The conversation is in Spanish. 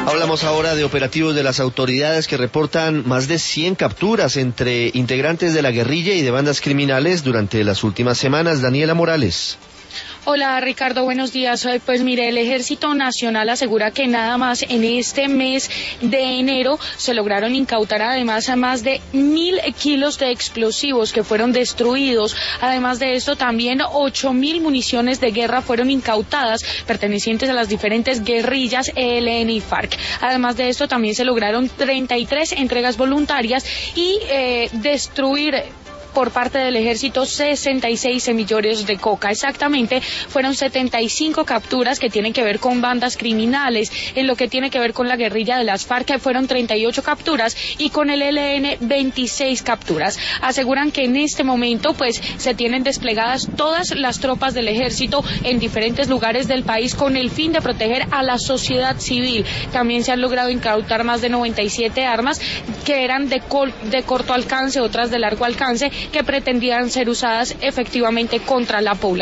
Hablamos ahora de operativos de las autoridades que reportan más de 100 capturas entre integrantes de la guerrilla y de bandas criminales durante las últimas semanas. Daniela Morales. Hola Ricardo, buenos días. Pues mire, el Ejército Nacional asegura que nada más en este mes de enero se lograron incautar además a más de 1.000 kilos de explosivos que fueron destruidos. Además de esto, también 8.000 municiones de guerra fueron incautadas pertenecientes a las diferentes guerrillas ELN y FARC. Además de esto, también se lograron 33 entregas voluntarias y destruir por parte del ejército 66 semilleros de coca. Exactamente, fueron 75 capturas que tienen que ver con bandas criminales. En lo que tiene que ver con la guerrilla de las FARC fueron 38 capturas y con el ELN 26 capturas. Aseguran que en este momento pues se tienen desplegadas todas las tropas del ejército en diferentes lugares del país con el fin de proteger a la sociedad civil. También se han logrado incautar más de 97 armas que eran de corto alcance, otras de largo alcance, que pretendían ser usadas efectivamente contra la población.